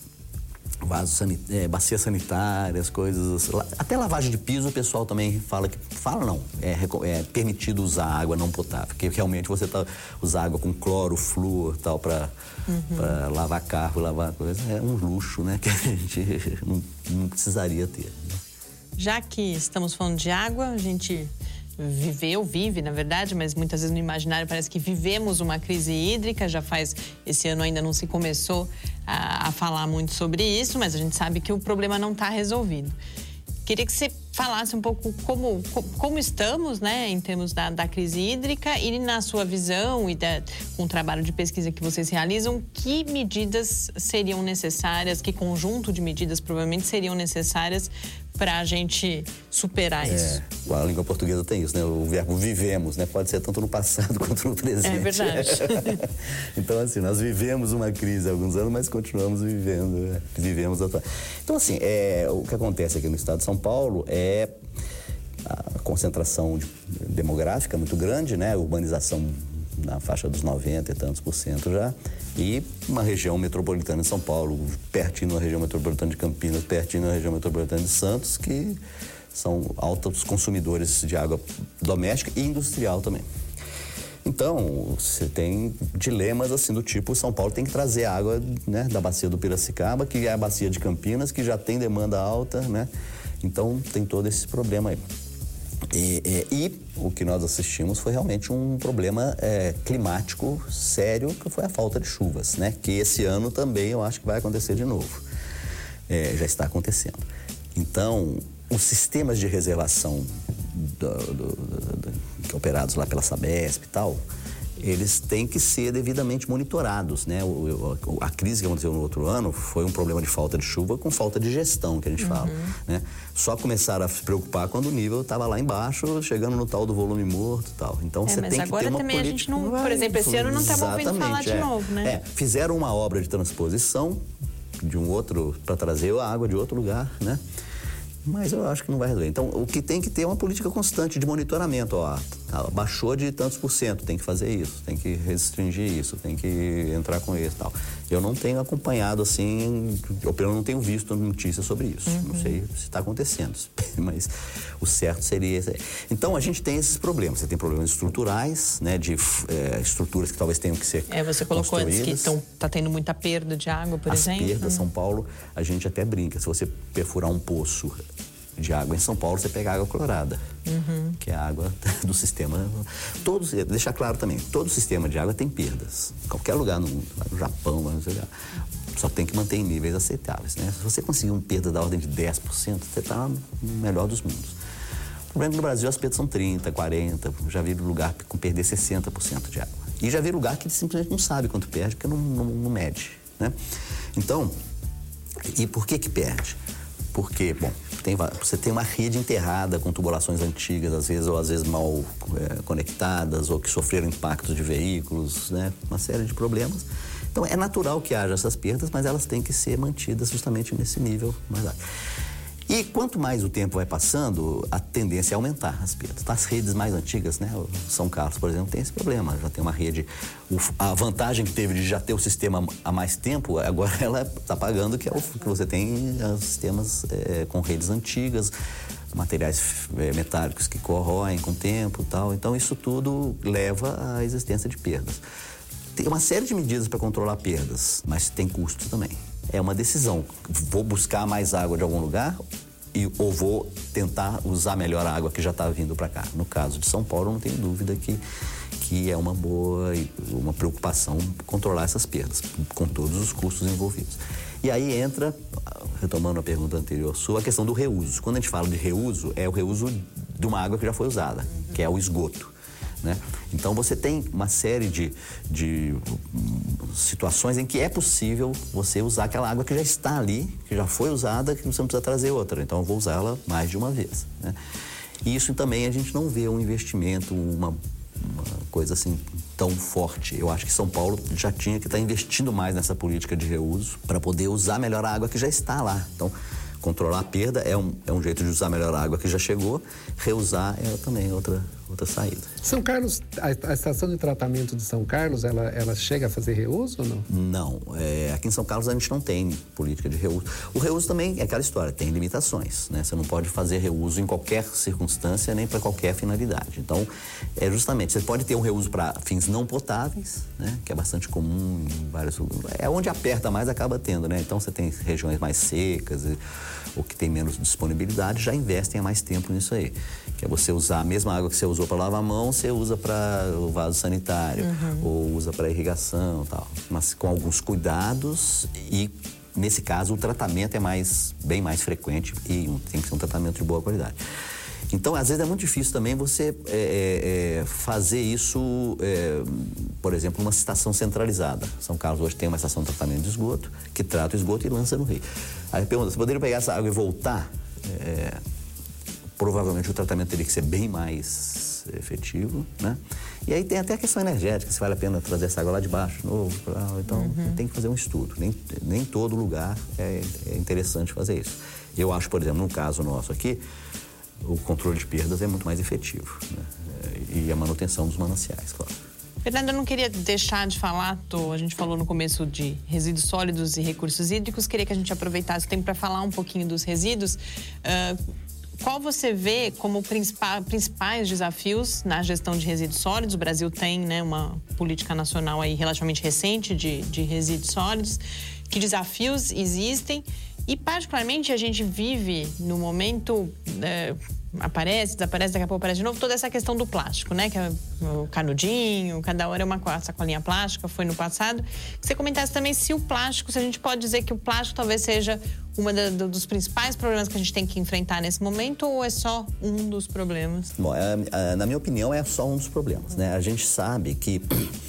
vaso sanit... é, bacias sanitárias, coisas... Até lavagem de piso o pessoal também fala que... Fala não, é, é permitido usar água não potável, porque realmente você tá, usar água com cloro, flúor e tal para uhum. lavar carro, lavar coisa, é um luxo, né? Que a gente não, não precisaria ter. Né? Já que estamos falando de água, a gente viveu, vive, na verdade, mas muitas vezes no imaginário parece que vivemos uma crise hídrica, já faz, esse ano ainda não se começou a, a falar muito sobre isso, mas a gente sabe que o problema não está resolvido. Queria que você falasse um pouco como, como estamos, né, em termos da, da crise hídrica e na sua visão e da, com o trabalho de pesquisa que vocês realizam, que medidas seriam necessárias, que conjunto de medidas provavelmente seriam necessárias para a gente superar é, isso? A língua portuguesa tem isso, né? O verbo vivemos, né? Pode ser tanto no passado quanto no presente. É verdade. Então, assim, nós vivemos uma crise há alguns anos, mas continuamos vivendo, né? Vivemos atual. Então, assim, é, o que acontece aqui no estado de São Paulo é a concentração de, demográfica muito grande, né? A urbanização na faixa dos noventa e tantos por cento já, e uma região metropolitana de São Paulo, pertinho da região metropolitana de Campinas, pertinho da região metropolitana de Santos, que são altos consumidores de água doméstica e industrial também. Então, você tem dilemas assim do tipo, São Paulo tem que trazer água, né, da bacia do Piracicaba, que é a bacia de Campinas, que já tem demanda alta, né? Então, tem todo esse problema aí. E, e, e o que nós assistimos foi realmente um problema é, climático sério, que foi a falta de chuvas, né? Que esse ano também eu acho que vai acontecer de novo. É, já está acontecendo. Então, os sistemas de reservação do, do, do, do, operados lá pela Sabesp e tal, eles têm que ser devidamente monitorados, né? O, o, a crise que aconteceu no outro ano foi um problema de falta de chuva com falta de gestão, que a gente uhum. fala, né? Só começaram a se preocupar quando o nível estava lá embaixo, chegando no tal do volume morto e tal. Então, é, você tem que ter uma também política... A gente não, por exemplo, esse ano não estava ouvindo falar de é. novo, né? É, fizeram uma obra de transposição de um outro, para trazer a água de outro lugar, né? Mas eu acho que não vai resolver. Então, o que tem que ter é uma política constante de monitoramento. Ó, baixou de tantos por cento, tem que fazer isso, tem que restringir isso, tem que entrar com isso e tal. Eu não tenho acompanhado, assim, ou pelo menos não tenho visto notícias sobre isso. Uhum. Não sei se está acontecendo, mas o certo seria esse. Então, a gente tem esses problemas. Você tem problemas estruturais, né, de é, estruturas que talvez tenham que ser É, você colocou antes que está tendo muita perda de água, por As exemplo. As perdas, São Paulo, a gente até brinca. Se você perfurar um poço de água em São Paulo, você pega água clorada, uhum. que é a água do sistema. Todos, deixa claro também, todo sistema de água tem perdas. Em qualquer lugar no mundo, no Japão, não sei lá, só tem que manter em níveis aceitáveis, né? Se você conseguir uma perda da ordem de dez por cento, você está no melhor dos mundos. O problema é que no Brasil as perdas são trinta, quarenta, já vi lugar com perder sessenta por cento de água. E já vi lugar que simplesmente não sabe quanto perde, porque não, não, não mede, né? Então, e por que que perde? Porque, bom, tem, você tem uma rede enterrada com tubulações antigas, às vezes, ou às vezes mal é, conectadas, ou que sofreram impactos de veículos, né? Uma série de problemas. Então, é natural que haja essas perdas, mas elas têm que ser mantidas justamente nesse nível mais alto. E quanto mais o tempo vai passando, a tendência é aumentar as perdas. As redes mais antigas, né? O São Carlos, por exemplo, tem esse problema. Já tem uma rede... A vantagem que teve de já ter o sistema há mais tempo, agora ela está pagando, que é o que você tem os sistemas é, com redes antigas, materiais é, metálicos que corroem com o tempo e tal. Então, isso tudo leva à existência de perdas. Tem uma série de medidas para controlar perdas, mas tem custo também. É uma decisão. Vou buscar mais água de algum lugar e, ou vou tentar usar melhor a água que já está vindo para cá. No caso de São Paulo, não tenho dúvida que, que é uma boa, uma preocupação controlar essas perdas, com todos os custos envolvidos. E aí entra, retomando a pergunta anterior sua, a questão do reuso. Quando a gente fala de reuso, é o reuso de uma água que já foi usada, que é o esgoto, né? Então, você tem uma série de, de situações em que é possível você usar aquela água que já está ali, que já foi usada, que você não precisa trazer outra. Então, eu vou usá-la mais de uma vez, né? E isso também a gente não vê um investimento, uma, uma coisa assim tão forte. Eu acho que São Paulo já tinha que estar investindo mais nessa política de reuso para poder usar melhor a água que já está lá. Então, controlar a perda é um, é um jeito de usar melhor a água que já chegou, reusar é também outra, outra saída. São Carlos, a, a estação de tratamento de São Carlos, ela, ela chega a fazer reuso ou não? Não, é, aqui em São Carlos a gente não tem política de reuso. O reuso também é aquela história, tem limitações, né? Você não pode fazer reuso em qualquer circunstância, nem para qualquer finalidade. Então, é justamente, você pode ter um reuso para fins não potáveis, né? Que é bastante comum em vários... É onde aperta mais, acaba tendo, né? Então, você tem regiões mais secas, ou que tem menos disponibilidade, já investem há mais tempo nisso aí. Que é você usar a mesma água que você usou para lavar a mão, você usa para o vaso sanitário, uhum. ou usa para irrigação e tal. Mas com alguns cuidados e, nesse caso, o tratamento é mais, bem mais frequente e tem que ser um tratamento de boa qualidade. Então, às vezes é muito difícil também você é, é, fazer isso, é, por exemplo, numa estação centralizada. São Carlos hoje tem uma estação de tratamento de esgoto, que trata o esgoto e lança no rio. Aí pergunta, você poderia pegar essa água e voltar? É, provavelmente o tratamento teria que ser bem mais efetivo, né? E aí tem até a questão energética, se vale a pena trazer essa água lá de baixo de novo. Então, uhum. tem que fazer um estudo. Nem, nem todo lugar é, é interessante fazer isso. Eu acho, por exemplo, no caso nosso aqui, o controle de perdas é muito mais efetivo, né? E a manutenção dos mananciais, claro. Fernanda, eu não queria deixar de falar, tô, a gente falou no começo de resíduos sólidos e recursos hídricos, queria que a gente aproveitasse o tempo para falar um pouquinho dos resíduos. Uh, qual você vê como principal, principais desafios na gestão de resíduos sólidos? O Brasil tem, né, uma política nacional aí relativamente recente de, de resíduos sólidos. Que desafios existem? E, particularmente, a gente vive no momento, é, aparece, desaparece, daqui a pouco aparece de novo, toda essa questão do plástico, né? Que é o canudinho, cada hora é uma sacolinha plástica, foi no passado. Que você comentasse também se o plástico, se a gente pode dizer que o plástico talvez seja um dos principais problemas que a gente tem que enfrentar nesse momento, ou é só um dos problemas? Bom, é, é, na minha opinião, é só um dos problemas, né? A gente sabe que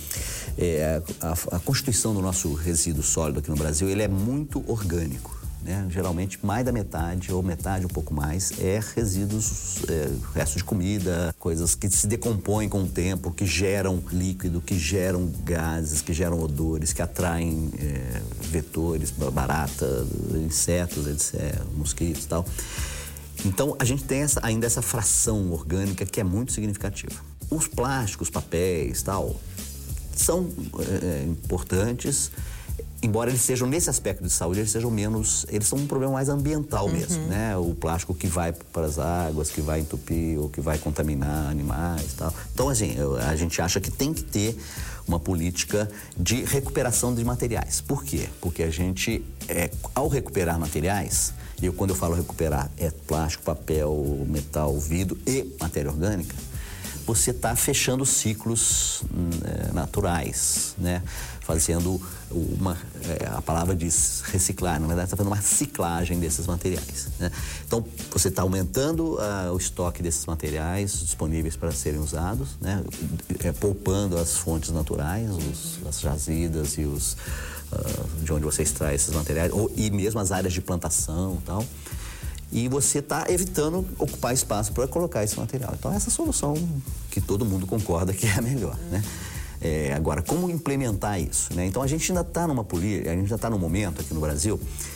é, a, a constituição do nosso resíduo sólido aqui no Brasil, ele é muito orgânico. Né? Geralmente mais da metade ou metade, um pouco mais, é resíduos, é, restos de comida, coisas que se decompõem com o tempo, que geram líquido, que geram gases, que geram odores, que atraem é, vetores, barata, insetos, etcétera, mosquitos e tal. Então a gente tem essa, ainda essa fração orgânica que é muito significativa. Os plásticos, papéis, tal, são é, importantes. Embora eles sejam, nesse aspecto de saúde, eles sejam menos... Eles são um problema mais ambiental uhum. mesmo, né? O plástico que vai para as águas, que vai entupir ou que vai contaminar animais e tal. Então, assim, a gente acha que tem que ter uma política de recuperação de materiais. Por quê? Porque a gente, é, ao recuperar materiais, e eu, quando eu falo recuperar, é plástico, papel, metal, vidro e matéria orgânica, você está fechando ciclos é, naturais, né? Fazendo uma, é, a palavra diz reciclar, na verdade está fazendo uma ciclagem desses materiais, né? Então você está aumentando uh, o estoque desses materiais disponíveis para serem usados, né? É, poupando as fontes naturais, os, as jazidas e os uh, de onde você extrai esses materiais, ou, e mesmo as áreas de plantação e tal. E você está evitando ocupar espaço para colocar esse material. Então, essa é a solução que todo mundo concorda que é a melhor, né? É, agora, como implementar isso, né? Então, a gente ainda está numa política, a gente já está num momento aqui no Brasil,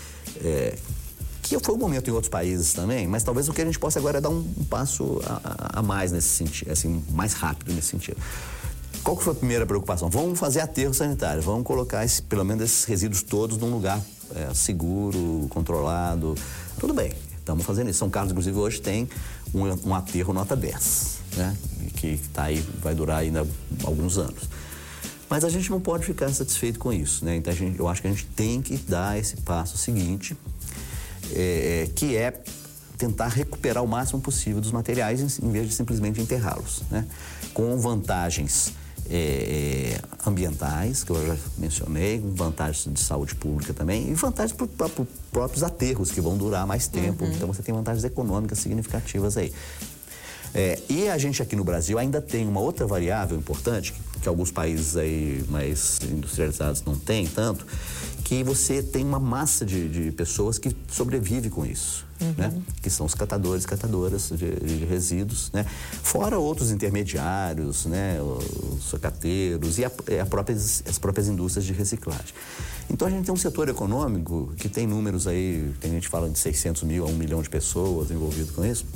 é, que foi um momento em outros países também, mas talvez o que a gente possa agora é dar um, um passo a, a mais nesse sentido, assim, mais rápido nesse sentido. Qual que foi a primeira preocupação? Vamos fazer aterro sanitário, vamos colocar esse, pelo menos esses resíduos todos num lugar é, seguro, controlado. Tudo bem. Estamos fazendo isso. São Carlos, inclusive, hoje tem um, um aterro nota dez, né? Que tá aí, vai durar ainda alguns anos. Mas a gente não pode ficar satisfeito com isso, né? Então, a gente, eu acho que a gente tem que dar esse passo seguinte, é, que é tentar recuperar o máximo possível dos materiais em, em vez de simplesmente enterrá-los, né? Com vantagens É, ambientais, que eu já mencionei, vantagens de saúde pública também, e vantagens para os próprios aterros, que vão durar mais tempo. Uhum. Então, você tem vantagens econômicas significativas aí. É, e a gente aqui no Brasil ainda tem uma outra variável importante, que, que alguns países aí mais industrializados não têm tanto, que você tem uma massa de, de pessoas que sobrevive com isso, uhum. né? Que são os catadores, catadoras de, de resíduos, né? Fora outros intermediários, né? Os socateiros e a, a próprias, as próprias indústrias de reciclagem. Então, a gente tem um setor econômico que tem números aí, tem gente falando de seiscentos mil a um milhão de pessoas envolvidas com isso,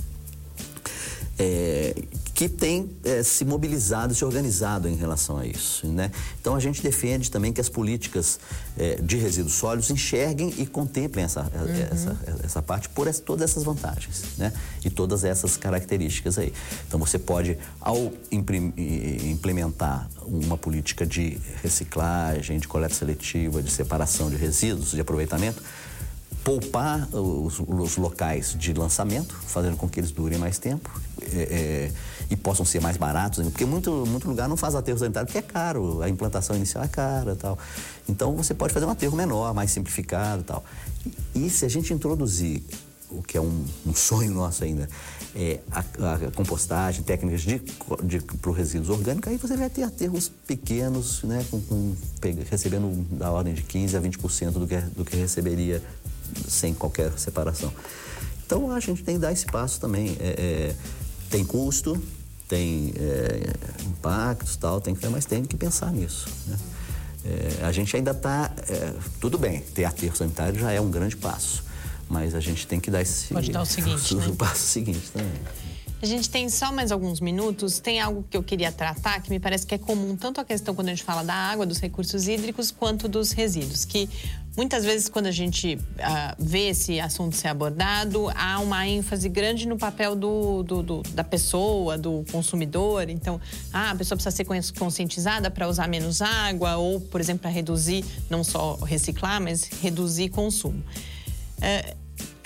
É, que tem é, se mobilizado, se organizado em relação a isso, né? Então, a gente defende também que as políticas é, de resíduos sólidos enxerguem e contemplem essa, uhum. essa, essa parte por essa, todas essas vantagens, né? E todas essas características aí. Então, você pode, ao imprim, implementar uma política de reciclagem, de coleta seletiva, de separação de resíduos, de aproveitamento, poupar os, os locais de lançamento, fazendo com que eles durem mais tempo é, é, e possam ser mais baratos, porque muito, muito lugar não faz aterro sanitário porque é caro, a implantação inicial é cara e tal. Então, você pode fazer um aterro menor, mais simplificado e tal. E, e se a gente introduzir, o que é um, um sonho nosso ainda, é a, a compostagem, técnicas de, de, para os resíduos orgânicos, aí você vai ter aterros pequenos, né, com, com, recebendo da ordem de quinze a vinte por cento do que, do que receberia sem qualquer separação. Então, a gente tem que dar esse passo também. É, é, tem custo, tem é, impactos e tal, tem que, mas tem que pensar nisso, né? É, a gente ainda está... É, tudo bem, ter aterro sanitário já é um grande passo, mas a gente tem que dar esse... Pode dar o seguinte, o, né? o passo seguinte também. A gente tem só mais alguns minutos. Tem algo que eu queria tratar, que me parece que é comum, tanto a questão quando a gente fala da água, dos recursos hídricos, quanto dos resíduos, que muitas vezes quando a gente uh, vê esse assunto ser abordado, há uma ênfase grande no papel do, do, do, da pessoa, do consumidor. Então, ah, a pessoa precisa ser conscientizada para usar menos água ou, por exemplo, para reduzir, não só reciclar, mas reduzir consumo. Uh,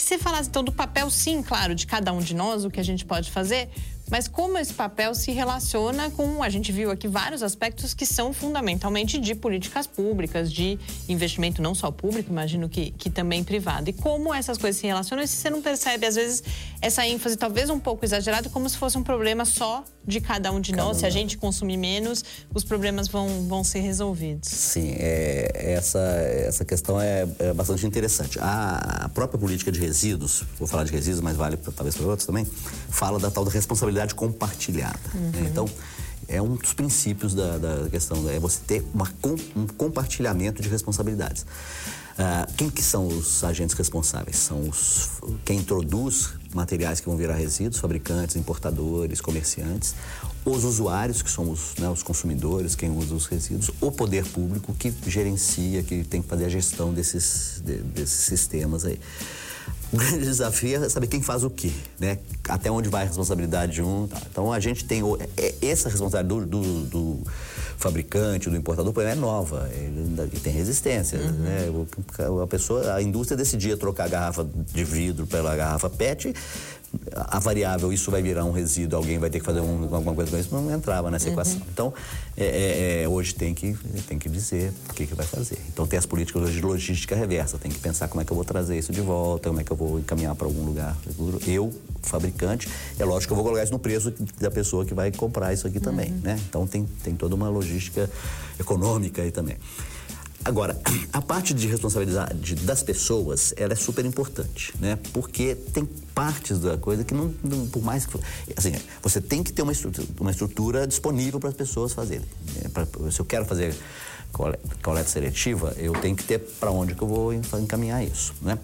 que você falasse, então, do papel, sim, claro, de cada um de nós, o que a gente pode fazer, mas como esse papel se relaciona com... A gente viu aqui vários aspectos que são fundamentalmente de políticas públicas, de investimento não só público, imagino que, que também privado. E como essas coisas se relacionam, e se você não percebe, às vezes, essa ênfase talvez um pouco exagerada, como se fosse um problema só de cada um de nós. Se a gente consumir menos, os problemas vão, vão ser resolvidos. Sim, é, essa, essa questão é, é bastante interessante. A, a própria política de resíduos, vou falar de resíduos, mas vale pra, talvez para outros também, fala da tal da responsabilidade compartilhada. Uhum. Né? Então, é um dos princípios da, da questão, é você ter uma, um compartilhamento de responsabilidades. Uh, quem que são os agentes responsáveis? São os, quem introduz materiais que vão virar resíduos, fabricantes, importadores, comerciantes, os usuários, que são os, né, os consumidores, quem usa os resíduos, o poder público que gerencia, que tem que fazer a gestão desses, de, desses sistemas aí. O grande desafio é saber quem faz o quê, né? Até onde vai a responsabilidade de um. Tá. Então, a gente tem... Essa responsabilidade do, do, do fabricante, do importador, é nova. Ele, ele tem resistência, uhum. né? A pessoa, a indústria decidia trocar a garrafa de vidro pela garrafa P E T, a variável, isso vai virar um resíduo, alguém vai ter que fazer um, alguma coisa com isso, não entrava nessa uhum. equação. Então, é, é, hoje tem que, tem que dizer o que, que vai fazer. Então, tem as políticas de logística reversa, tem que pensar como é que eu vou trazer isso de volta, como é que eu vou encaminhar para algum lugar seguro. Eu, fabricante, é lógico que eu vou colocar isso no preço da pessoa que vai comprar isso aqui também, uhum. né? Então, tem, tem toda uma logística econômica aí também. Agora, a parte de responsabilidade das pessoas, ela é super importante, né? Porque tem partes da coisa que não, não por mais que... Assim, você tem que ter uma estrutura, uma estrutura disponível para as pessoas fazerem. Pra, se eu quero fazer coleta seletiva, eu tenho que ter para onde que eu vou encaminhar isso, né?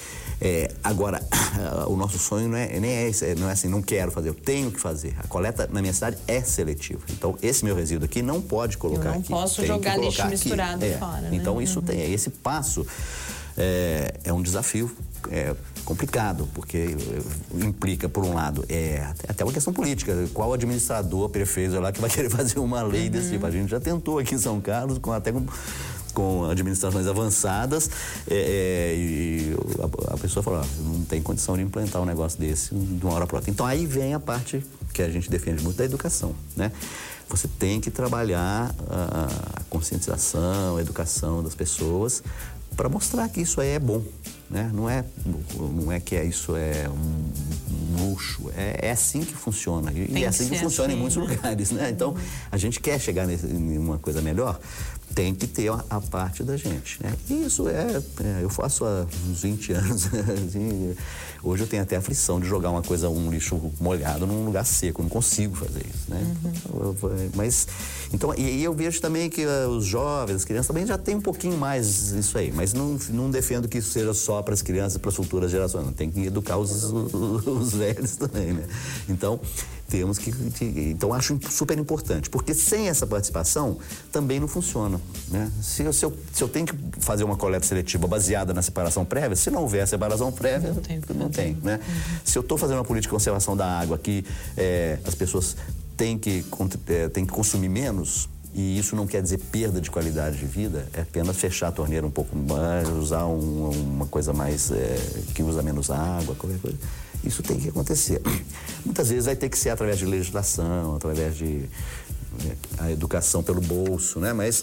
É, agora, o nosso sonho não é, nem é, esse, não é assim, não quero fazer, eu tenho que fazer. A coleta na minha cidade é seletiva. Então, esse meu resíduo aqui não pode colocar aqui. Eu não aqui, posso jogar lixo aqui. misturado é. fora, né? Então, isso uhum. tem, esse passo é, é um desafio é, complicado, porque implica, por um lado, é até uma questão política. Qual administrador, prefeito lá que vai querer fazer uma lei uhum. desse tipo? A gente já tentou aqui em São Carlos, com, até com... com administrações avançadas, é, é, e a, a pessoa falou, ó, não tem condição de implantar um negócio desse de uma hora para outra. Então, aí vem a parte que a gente defende muito da educação, né? Você tem que trabalhar a, a conscientização, a educação das pessoas para mostrar que isso aí é bom, né? Não é, não é que é, isso é um, um luxo, é, é assim que funciona. E, e é assim que funciona assim, em muitos né? lugares, né? Então, a gente quer chegar nesse, em uma coisa melhor, tem que ter a, a parte da gente, né? E isso é, é... Eu faço há uns vinte anos, assim, hoje eu tenho até a aflição de jogar uma coisa, um lixo molhado num lugar seco, eu não consigo fazer isso, né? Uhum. Eu, eu, mas, então, e, e eu vejo também que uh, os jovens, as crianças também já tem um pouquinho mais isso aí, mas não, não defendo que isso seja só para as crianças, para as futuras gerações, não, tem que educar os, os, os velhos também, né? Então, temos que... Então, acho super importante, porque sem essa participação também não funciona, né? Se eu, se eu, se eu tenho que fazer uma coleta seletiva baseada na separação prévia, se não houver separação prévia, não tem, não tem né? Uhum. Se eu estou fazendo uma política de conservação da água que é, as pessoas têm que, é, têm que consumir menos, e isso não quer dizer perda de qualidade de vida, é apenas fechar a torneira um pouco mais, usar um, uma coisa mais, é, que usa menos água, qualquer coisa. Isso tem que acontecer. Muitas vezes vai ter que ser através de legislação, através de é, a educação pelo bolso, né? Mas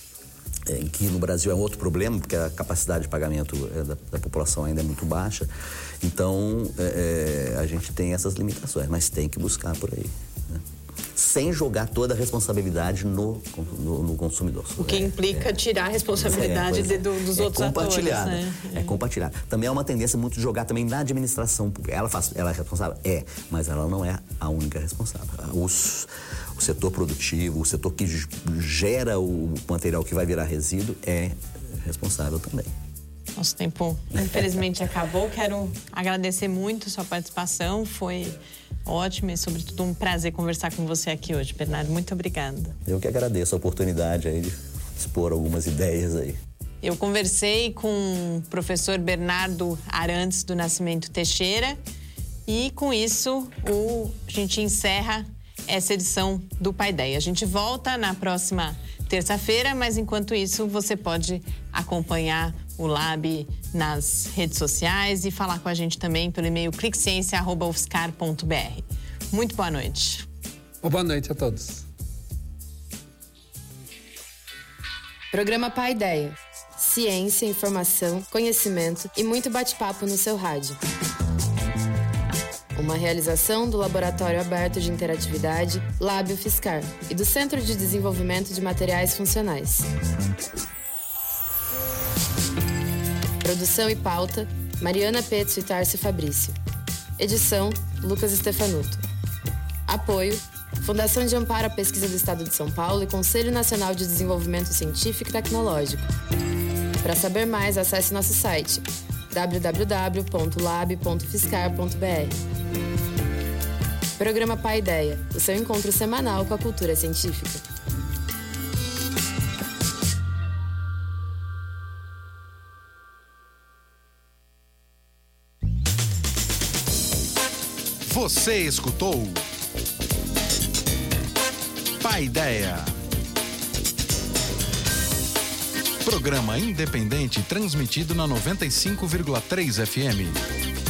é, que no Brasil é outro problema, porque a capacidade de pagamento é, da, da população ainda é muito baixa. Então, é, a gente tem essas limitações, mas tem que buscar por aí, né? Sem jogar toda a responsabilidade no, no, no consumidor. O que implica é, tirar a responsabilidade é, de, do, dos é outros atores, né? É compartilhado. Também é uma tendência muito de jogar também na administração pública. Ela, faz, ela é responsável? É, mas ela não é a única responsável. Os, o setor produtivo, o setor que gera o material que vai virar resíduo é responsável também. Nosso tempo, infelizmente, acabou. Quero agradecer muito a sua participação. Foi ótimo e, sobretudo, um prazer conversar com você aqui hoje, Bernardo. Muito obrigada. Eu que agradeço a oportunidade aí de expor algumas ideias aí. Eu conversei com o professor Bernardo Arantes do Nascimento Teixeira e, com isso, o... a gente encerra essa edição do Paideia. A gente volta na próxima terça-feira, mas, enquanto isso, você pode acompanhar o Lab nas redes sociais e falar com a gente também pelo e-mail cliqueciência arroba u f s c a r ponto b r. Muito boa noite. Boa noite a todos. Programa Paideia. Ciência, informação, conhecimento e muito bate-papo no seu rádio. Uma realização do Laboratório Aberto de Interatividade, Lab U F S C A R, e do Centro de Desenvolvimento de Materiais Funcionais. Produção e pauta, Mariana Pezzo e Tarci Fabrício. Edição, Lucas Stefanuto. Apoio, Fundação de Amparo à Pesquisa do Estado de São Paulo e Conselho Nacional de Desenvolvimento Científico e Tecnológico. Para saber mais, acesse nosso site w w w ponto lab ponto u f s c a r ponto b r. Programa Paideia, o seu encontro semanal com a cultura científica. Você escutou Paideia. Programa independente transmitido na noventa e cinco vírgula três F M.